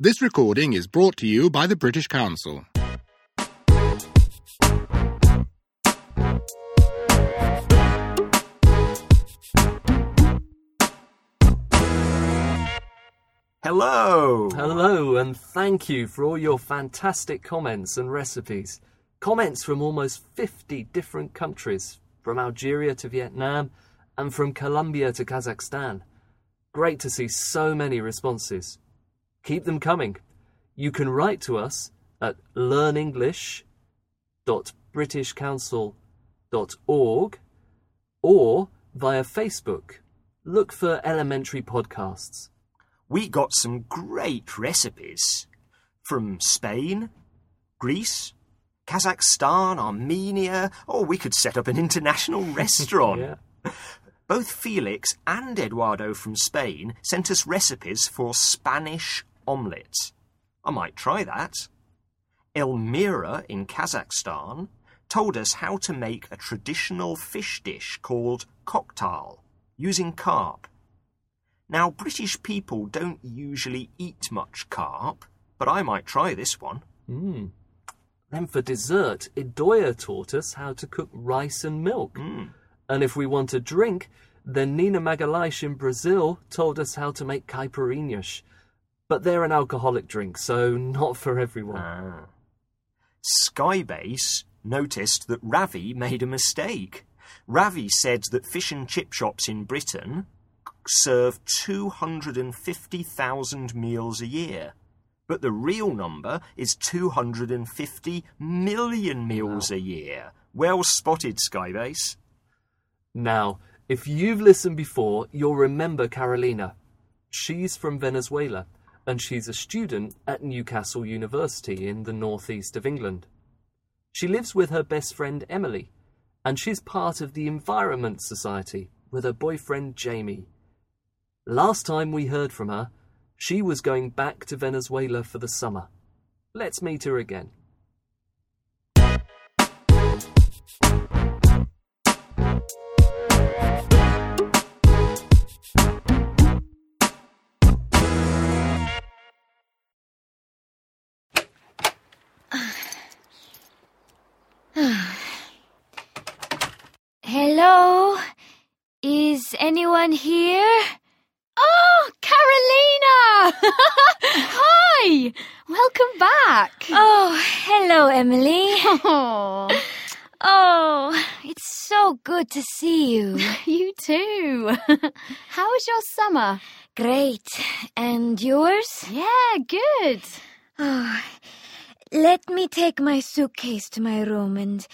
This recording is brought to you by the British Council. Hello! Hello, and thank you for all your fantastic comments and recipes. Comments from almost 50 different countries, from Algeria to Vietnam, and from Colombia to Kazakhstan. Great to see so many responses. Keep them coming. You can write to us at learnenglish.britishcouncil.org or via Facebook. Look for Elementary Podcasts. We got some great recipes from Spain, Greece, Kazakhstan, Armenia. Oh, we could set up an international restaurant. Yeah. Both Felix and Eduardo from Spain sent us recipes for Spanish omelette. I might try that. Elmira in Kazakhstan told us how to make a traditional fish dish called cocktail using carp. Now, British people don't usually eat much carp, but I might try this one. Then for dessert, Idoia taught us how to cook rice and milk. And if we want a drink, then Nina Magalhães in Brazil told us how to make caipirinhas. But they're an alcoholic drink, so not for everyone. Skybase noticed that Ravi made a mistake. Ravi said that fish and chip shops in Britain serve 250,000 meals a year. But the real number is 250 million meals a year. Well spotted, Skybase. Now, if you've listened before, you'll remember Carolina. She's from Venezuela, and she's a student at Newcastle University in the northeast of England. She lives with her best friend Emily, and she's part of the Environment Society with her boyfriend Jamie. Last time we heard from her, she was going back to Venezuela for the summer. Let's meet her again. Hello? Is anyone here? Oh, Carolina! Hi! Welcome back. Oh, hello, Emily. Oh, it's so good to see you. You too. How was your summer? Great. And yours? Yeah, good. Oh, let me take my suitcase to my room and,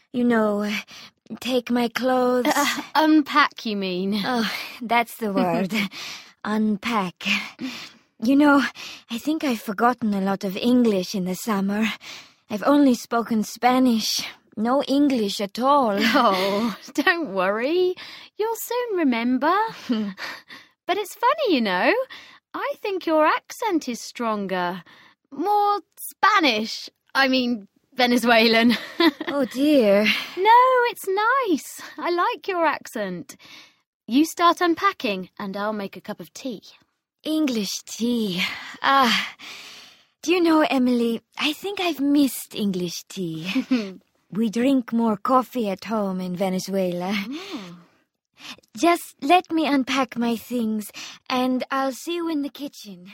take my clothes. Unpack, you mean? Oh, that's the word. Unpack. I think I've forgotten a lot of English in the summer. I've only spoken Spanish. No English at all. Oh, don't worry. You'll soon remember. But it's funny, I think your accent is stronger. More Spanish. I mean, Venezuelan. Oh, dear. No, it's nice. I like your accent. You start unpacking and I'll make a cup of tea. English tea. Do you know, Emily, I think I've missed English tea. We drink more coffee at home in Venezuela. Just let me unpack my things and I'll see you in the kitchen.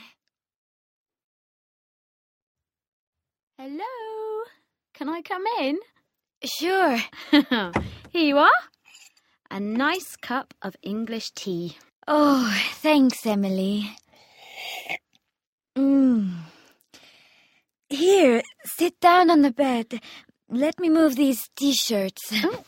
Hello? Can I come in? Sure. Here you are. A nice cup of English tea. Oh, thanks, Emily. Here, sit down on the bed. Let me move these T-shirts. Oh.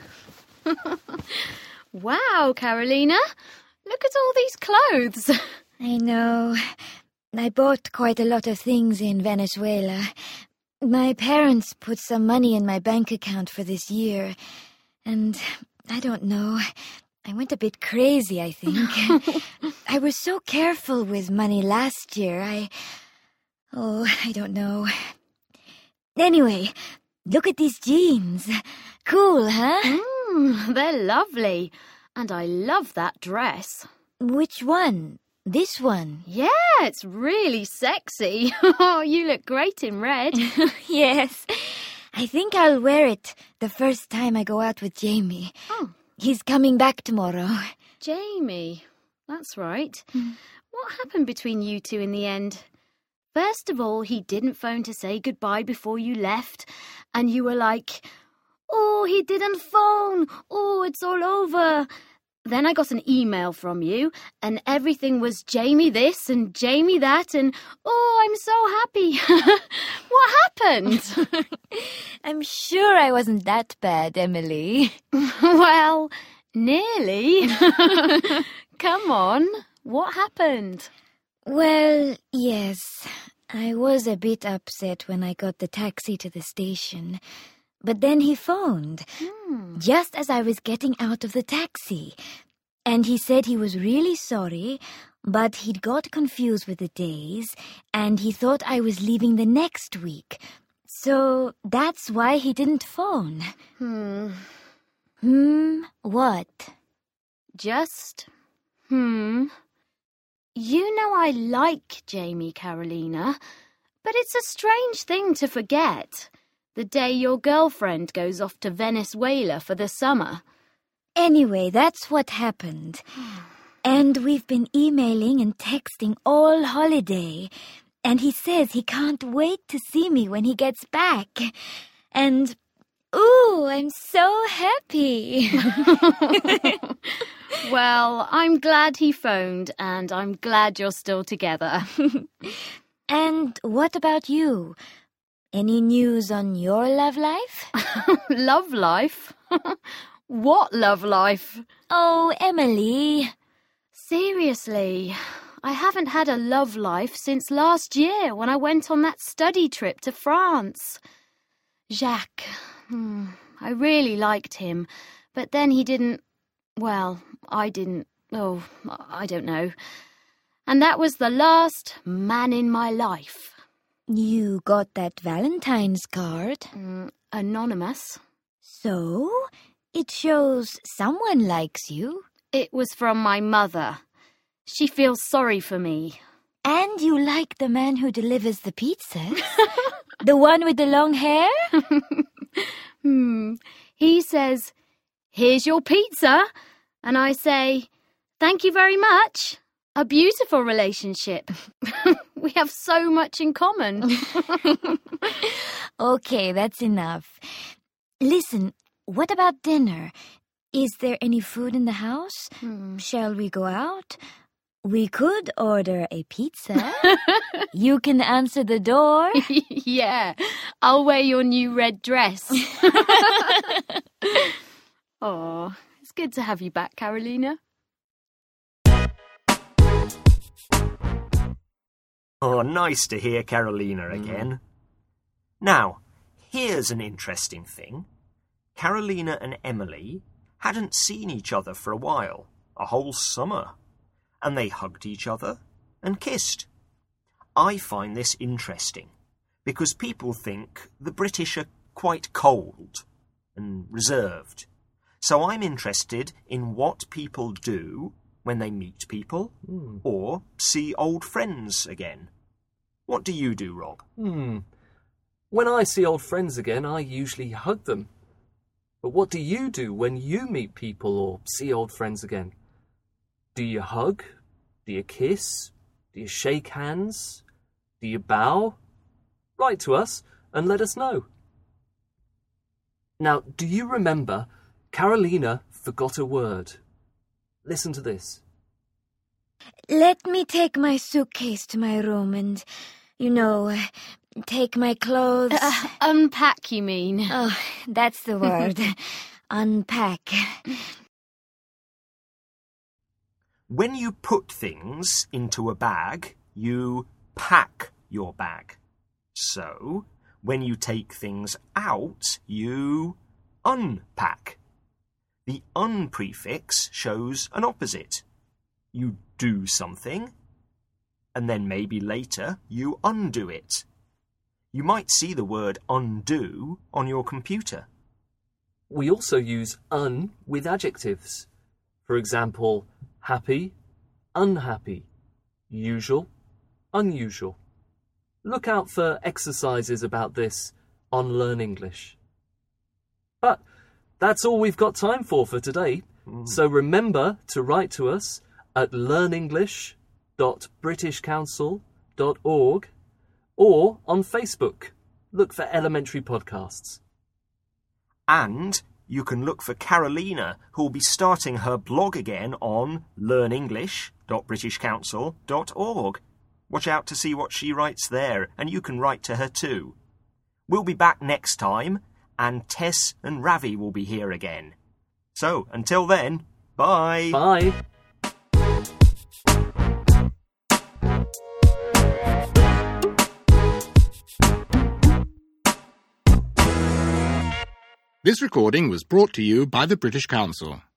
Wow, Carolina. Look at all these clothes. I know. I bought quite a lot of things in Venezuela. My parents put some money in my bank account for this year. And I don't know. I went a bit crazy, I think. I was so careful with money last year. I don't know. Anyway, look at these jeans. Cool, huh? They're lovely. And I love that dress. Which one? This one. Yeah, it's really sexy. Oh, you look great in red. Yes. I think I'll wear it the first time I go out with Jamie. Oh. He's coming back tomorrow. Jamie, that's right. What happened between you two in the end? First of all, he didn't phone to say goodbye before you left, and you were like, "Oh, he didn't phone. Oh, it's all over." Then I got an email from you, and everything was Jamie this and Jamie that, and oh, I'm so happy. What happened? I'm sure I wasn't that bad, Emily. Well, nearly. Come on, what happened? Well, yes. I was a bit upset when I got the taxi to the station. But then he phoned, just as I was getting out of the taxi. And he said he was really sorry, but he'd got confused with the days, and he thought I was leaving the next week. So that's why he didn't phone. What? Just, You know I like Jamie, Carolina, but it's a strange thing to forget. The day your girlfriend goes off to Venezuela for the summer. Anyway, that's what happened. And we've been emailing and texting all holiday. And he says he can't wait to see me when he gets back. And, ooh, I'm so happy. Well, I'm glad he phoned, and I'm glad you're still together. And what about you? Any news on your love life? Love life? What love life? Oh, Emily. Seriously, I haven't had a love life since last year when I went on that study trip to France. Jacques, I really liked him, but then he didn't, well, I didn't, I don't know. And that was the last man in my life. You got that Valentine's card? Anonymous. So, it shows someone likes you. It was from my mother. She feels sorry for me. And you like the man who delivers the pizzas? The one with the long hair? He says, "Here's your pizza." And I say, "Thank you very much." A beautiful relationship. We have so much in common. Okay, that's enough. Listen, what about dinner? Is there any food in the house? Shall we go out? We could order a pizza. You can answer the door. Yeah, I'll wear your new red dress. Oh, it's good to have you back, Carolina. Oh, nice to hear Carolina again. Now, here's an interesting thing. Carolina and Emily hadn't seen each other for a while, a whole summer, and they hugged each other and kissed. I find this interesting because people think the British are quite cold and reserved. So I'm interested in what people do when they meet people or see old friends again. What do you do, Rob? When I see old friends again, I usually hug them. But what do you do when you meet people or see old friends again? Do you hug? Do you kiss? Do you shake hands? Do you bow? Write to us and let us know. Now, do you remember Carolina forgot a word? Listen to this. Let me take my suitcase to my room and, take my clothes. Unpack, you mean? Oh, that's the word. Unpack. When you put things into a bag, you pack your bag. So, when you take things out, you unpack. The un prefix shows an opposite. You do something, and then maybe later you undo it. You might see the word undo on your computer. We also use un with adjectives. For example, happy, unhappy, usual, unusual. Look out for exercises about this on Learn English. But that's all we've got time for today. So remember to write to us at learnenglish.britishcouncil.org or on Facebook. Look for Elementary Podcasts. And you can look for Carolina, who will be starting her blog again on learnenglish.britishcouncil.org. Watch out to see what she writes there, and you can write to her too. We'll be back next time, and Tess and Ravi will be here again. So, until then, bye! Bye! This recording was brought to you by the British Council.